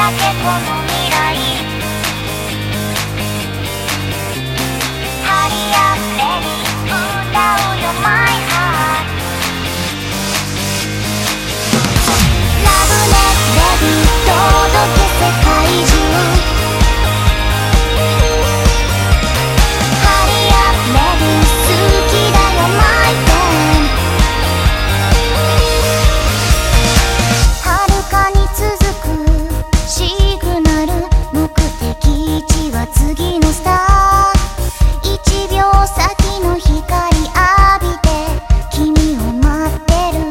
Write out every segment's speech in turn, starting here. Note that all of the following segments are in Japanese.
けこの未来ハリアレディ歌うよマイハートラブネレディ届け世界中ハリアレディ好きだよマイフレンド遥かに続くシグナル目的地は次のスター1秒先の光浴びて君を待ってる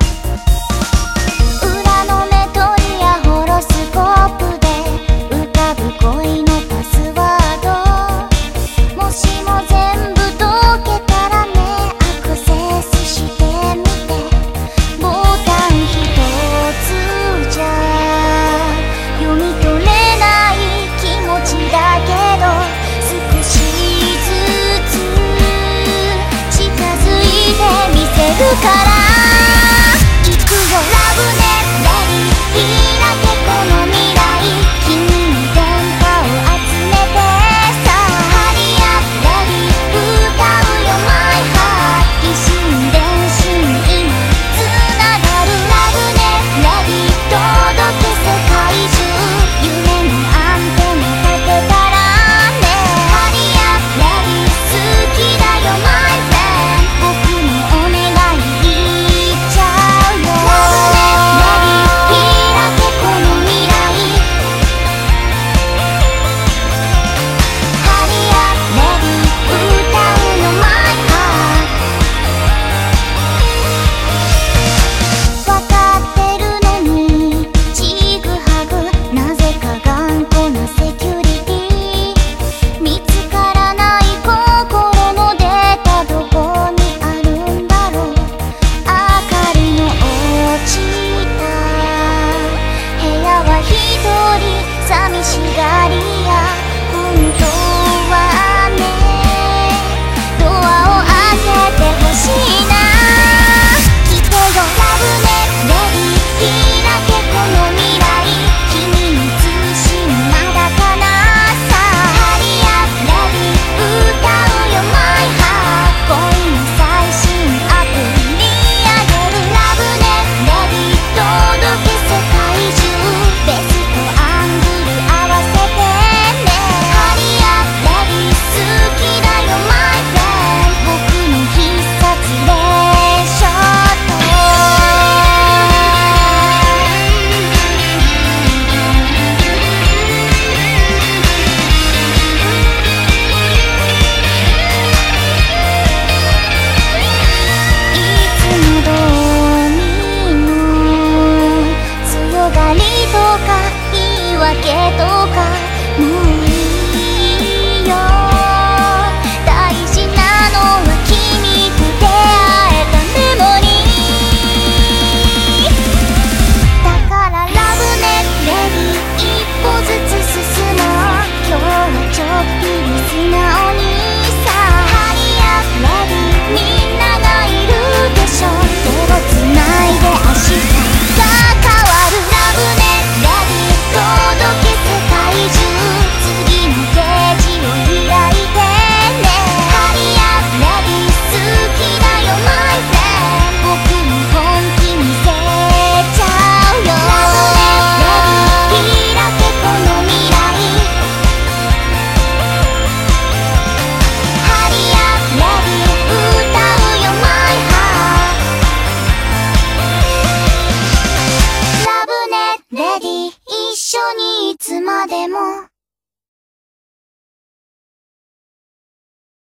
裏の目取りやホロスコープで浮かぶ恋のパスワードもしも全部解けたらねアクセスしてみてボタン一つじゃ読み取れない気持ちだけど少しずつ近づいてみせるから行くよラブネレディ開けこの未来君に電波を集めてさハリアレディ歌うよマイハート一心伝心今つながるラブネレディ届け世界中夢のアンテナ立てたらねハリアレディ好きだよマイフレンド僕のお願い言っちゃうよラブネレディ開けこの未来ハリアレディ歌うよマイハートわかってるのにちぐはぐなぜか頑固なセキュリティ見つからない心のデータどこにあるんだろう明かりの落ちた部屋は一人寂しがりや本当はねドアを開けてほしいな来てよラブネレディ開けこの未来君に通信まだかなさハリアレディ歌うよマイハート恋の最新アプリあげるラブネレディ届け世界中ベストアングル合わせてねハリアレディ好きだよマイフレンド僕の必殺レーショットいつもどうにも強がりとか言い訳とかもういいよ大事なのは君と出会えたメモリーだからラブネレディ一歩ずつ進もう今日はちょっぴり素直にさハリアレディみんながいるでしょ手をつないで明日が変わるラブネレディ届け世界中次のページを開いてねハリアレディ好きだよマイフレンド僕の本気見せちゃうよラブネレディ開けこの未来ハリアレディ歌うよマイハートラブネレディ一緒にいつまでも